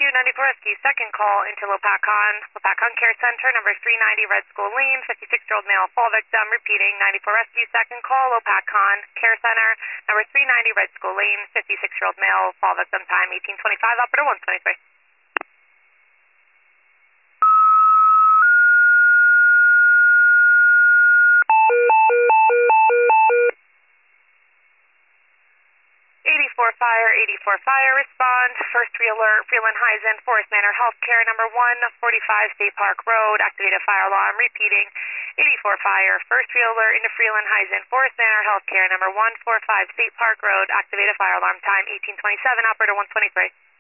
Rescue, 94 Rescue, second call into Lopakon Care Center, number 390 Red School Lane, 56-year-old male fall victim. Repeating, 94 Rescue, second call, Lopakon Care Center, number 390 Red School Lane, 56-year-old male fall victim, time 1825, operator 123. 84 Fire, respond. First Alert, Freeland-Heisen, Forest Manor Healthcare, number 145 State Park Road, activate a fire alarm. Repeating, 84 Fire, First Alert into Freeland-Heisen, Forest Manor Healthcare, number 145 State Park Road, activate a fire alarm. Time 1827, operator 123.